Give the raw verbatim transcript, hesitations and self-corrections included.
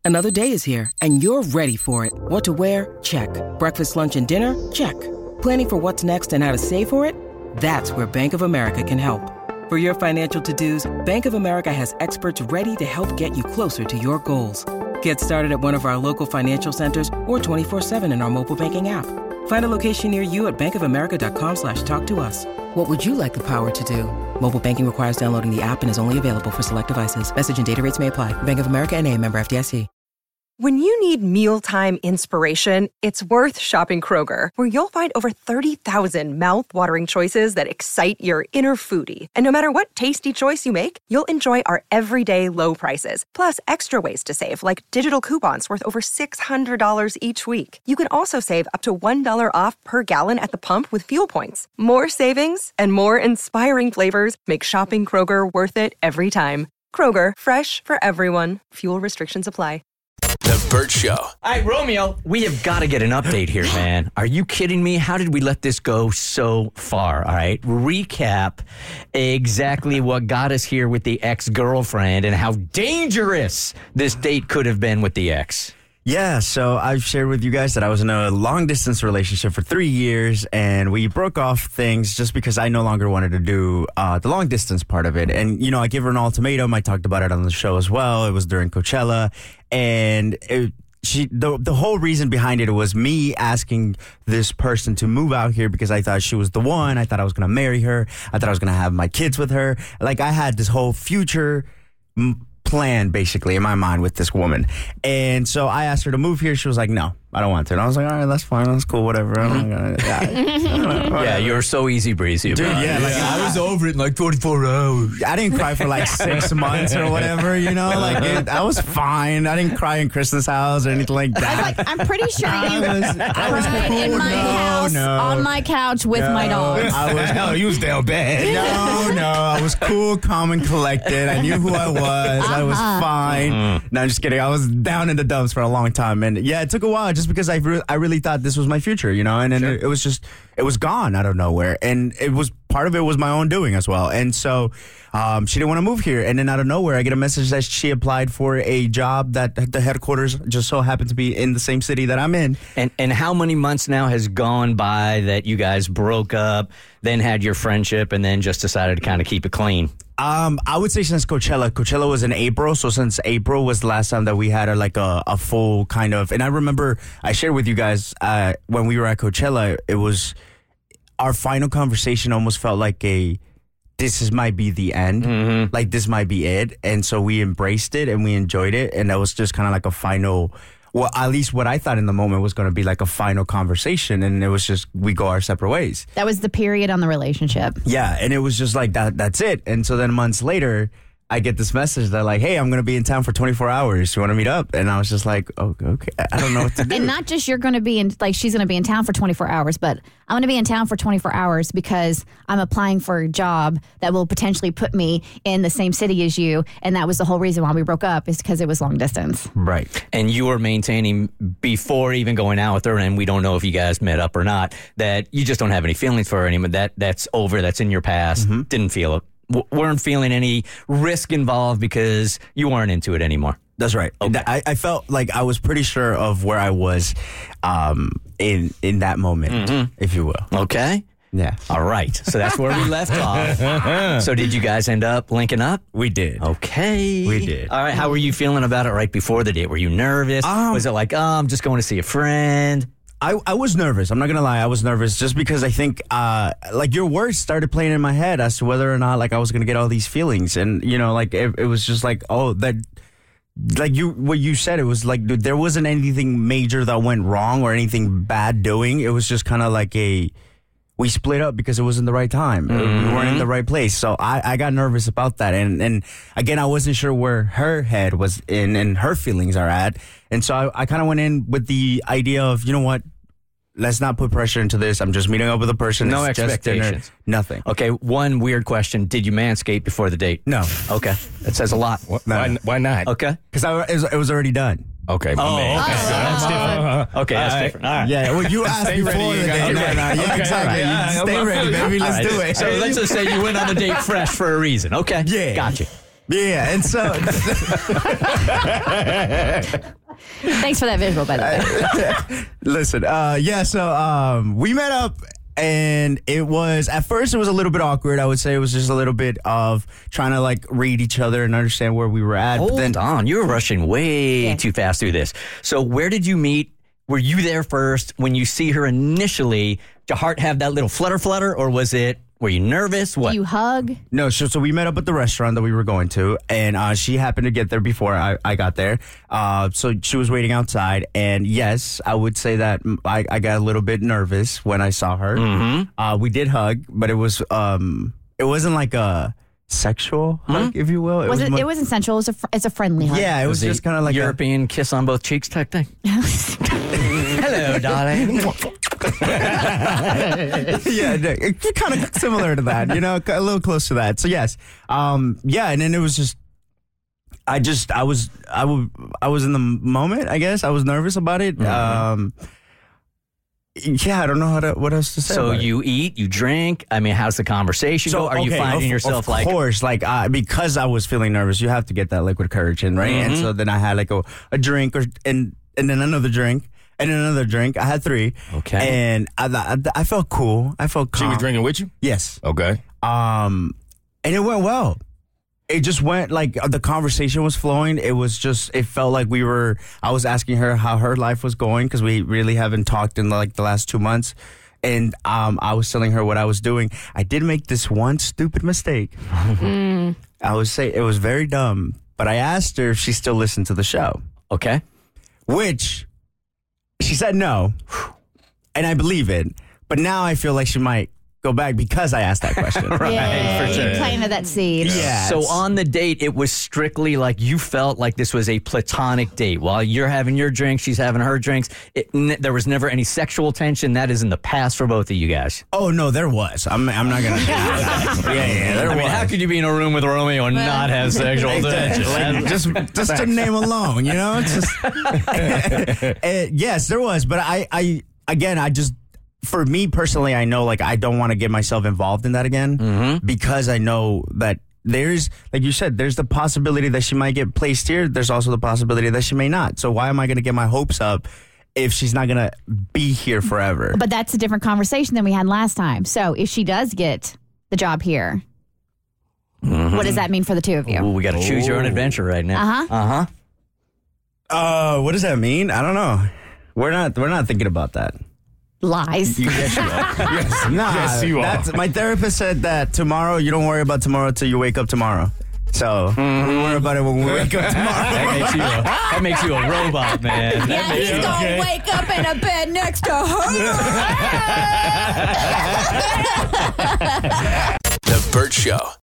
Another day is here, and you're ready for it. What to wear? Check. Breakfast, lunch, and dinner? Check. Planning for what's next and how to save for it? That's where Bank of America can help. For your financial to-dos, Bank of America has experts ready to help get you closer to your goals. Get started at one of our local financial centers or twenty-four seven in our mobile banking app. Find a location near you at bankofamerica.com slash talk to us. What would you like the power to do? Mobile banking requires downloading the app and is only available for select devices. Message and data rates may apply. Bank of America N A, member F D I C. When you need mealtime inspiration, it's worth shopping Kroger, where you'll find over thirty thousand mouth-watering choices that excite your inner foodie. And no matter what tasty choice you make, you'll enjoy our everyday low prices, plus extra ways to save, like digital coupons worth over six hundred dollars each week. You can also save up to one dollar off per gallon at the pump with fuel points. More savings and more inspiring flavors make shopping Kroger worth it every time. Kroger, fresh for everyone. Fuel restrictions apply. The Bert Show. All right, Romeo, we have got to get an update here, man. Are you kidding me? How did we let this go so far? All right, recap exactly what got us here with the ex-girlfriend and how dangerous this date could have been with the ex. Yeah, so I've shared with you guys that I was in a long-distance relationship for three years, and we broke off things just because I no longer wanted to do uh, the long-distance part of it. And, you know, I gave her an ultimatum. I talked about it on the show as well. It was during Coachella, and it, she the the whole reason behind it was me asking this person to move out here because I thought she was the one. I thought I was going to marry her. I thought I was going to have my kids with her. Like, I had this whole future m- plan basically in my mind with this woman. And so I asked her to move here. She was like, no, I don't want to. And I was like, all right, that's fine. That's cool. Whatever. I'm not gonna, yeah, yeah, you're so easy breezy. Dude, yeah, like I was over it in like twenty-four hours. I didn't cry for like six months or whatever, you know, like it, I was fine. I didn't cry in Kristen's house or anything like that. Like, I'm pretty sure you I was, I was cried cool. in my no, house no. on my couch with no, my dogs. I was, Hell, you was down bad. no, no, I was cool, calm, and collected. I knew who I was. Uh-huh. I was fine. Mm-hmm. No, I'm just kidding. I was down in the dumps for a long time. And yeah, it took a while just because I, re- I really thought this was my future, you know, and then sure. it, it was just, it was gone out of nowhere. And it was, part of it was my own doing as well. And so um, she didn't want to move here. And then out of nowhere, I get a message that she applied for a job that the headquarters just so happened to be in the same city that I'm in. And and how many months now has gone by that you guys broke up, then had your friendship, and then just decided to kind of keep it clean? Um, I would say since Coachella. Coachella was in April, so since April was the last time that we had a, like a, a full kind of. And I remember I shared with you guys uh, when we were at Coachella, it was our final conversation almost felt like a. This is might be the end. Mm-hmm. Like this might be it, and so we embraced it and we enjoyed it, and that was just kind of like a final. Well, at least what I thought in the moment was going to be like a final conversation, and it was just we go our separate ways. That was the period on the relationship. Yeah, and it was just like that. That's it. And so then months later, I get this message that like, hey, I'm going to be in town for twenty-four hours. You want to meet up? And I was just like, oh, okay. I don't know what to do. And not just you're going to be in, like she's going to be in town for twenty-four hours, but I'm going to be in town for twenty-four hours because I'm applying for a job that will potentially put me in the same city as you. And that was the whole reason why we broke up, is because it was long distance. Right. And you were maintaining before even going out with her, and we don't know if you guys met up or not, that you just don't have any feelings for her anymore. That, that's over. That's in your past. Mm-hmm. Didn't feel it. W- weren't feeling any risk involved because you weren't into it anymore. That's right. Okay. I, I felt like I was pretty sure of where I was um, in in that moment, mm-hmm. if you will. Okay. Yeah. All right. So that's where we left off. So did you guys end up linking up? We did. Okay. We did. All right. How were you feeling about it right before the date? Were you nervous? Um, was it like, oh, I'm just going to see a friend? I, I was nervous. I'm not going to lie. I was nervous just because I think, uh, like, your words started playing in my head as to whether or not, like, I was going to get all these feelings. And, you know, like, it, it was just like, oh, that, like, you, what you said, it was like, dude, there wasn't anything major that went wrong or anything bad doing. It was just kind of like a, we split up because it wasn't the right time. Mm-hmm. We weren't in the right place. So I, I got nervous about that. And, and again, I wasn't sure where her head was in and her feelings are at. And so I, I kind of went in with the idea of, you know what? Let's not put pressure into this. I'm just meeting up with a person. No it's expectations. Just dinner, nothing. Okay, one weird question. Did you manscape before the date? No. Okay. That says a lot. What, no. why, why not? Okay. Because it was, it was already done. Okay. Oh, man. okay. Okay. So that's different. Okay, that's All right. different. All right. Yeah, well, you asked Stay before ready, the you date. guys. No, Okay. no, yeah, Okay. exactly. All right. Stay ready, baby. Let's All right. do it. So let's just say you went on the date fresh for a reason. Okay. Yeah. Gotcha. Yeah, and so Thanks for that visual, by the way. listen, uh, yeah, so um, we met up. And it was, at first, it was a little bit awkward. I would say it was just a little bit of trying to, like, read each other and understand where we were at. Hold but then, on. You were rushing way Yeah. too fast through this. So where did you meet? Were you there first? When you see her initially, did your heart have that little flutter flutter? Or was it, were you nervous? What? Do you hug? No, so, so we met up at the restaurant that we were going to, and uh, she happened to get there before I, I got there. Uh, so she was waiting outside, and yes, I would say that I, I got a little bit nervous when I saw her. Mm-hmm. Uh, we did hug, but it was um, it wasn't like a sexual hug, if you will. Was it? more- It wasn't sensual. It was a, fr- it's a friendly hug. yeah, it was, it just kind of like a, European kiss on both cheeks type thing? Hello, darling. yeah, kind of similar to that, you know, a little close to that. So yes, um, yeah, and then it was just, I just, I was, I w- I was in the moment. I guess I was nervous about it. Mm-hmm. Um, yeah, I don't know how to, what else to say. So about it. you eat, you drink. I mean, how's the conversation go? Are you okay, finding of, yourself of like, course, like uh, because I was feeling nervous, you have to get that liquid courage in, right? Mm-hmm. And so then I had like a, a drink, or and and then another drink. And then another drink. I had three. Okay. And I, I, I felt cool. I felt calm. She was drinking with you? Yes. Okay. Um, and it went well. It just went like the conversation was flowing. It was just, it felt like we were, I was asking her how her life was going because we really haven't talked in like the last two months. And um, I was telling her what I was doing. I did make this one stupid mistake. I was say it was very dumb, but I asked her if she still listened to the show, okay. which she said no. And I believe it. But now I feel like she might go back because I asked that question. Yeah, for sure. you planted that seed. Yeah. So on the date, it was strictly like you felt like this was a platonic date. While you're having your drink, she's having her drinks. It, n- there was never any sexual tension. That is in the past for both of you guys. Oh, no, there was. I'm, I'm not going to. yeah, yeah, there I was. mean, how could you be in a room with Romeo and not have sexual tension? Like, just just to name alone, you know? It's just, Uh, yes, there was. But I, I, again, I just, for me personally, I know like I don't want to get myself involved in that again Mm-hmm. because I know that there's, like you said, there's the possibility that she might get placed here. There's also the possibility that she may not. So why am I going to get my hopes up if she's not going to be here forever? But that's a different conversation than we had last time. So if she does get the job here, what does that mean for the two of you? Ooh, we got to choose your own adventure right now. Uh-huh. Uh-huh. Uh, what does that mean? I don't know. We're not, we're not thinking about that. Lies. Yes, you are. Yes, Nah, yes, you are. that's, my therapist said that tomorrow, you don't worry about tomorrow till you wake up tomorrow. So we worry about it when we wake up tomorrow. That makes you a, that makes you a robot, man. That Yeah, makes he's you- gonna wake up in a bed next to her. The Burt Show.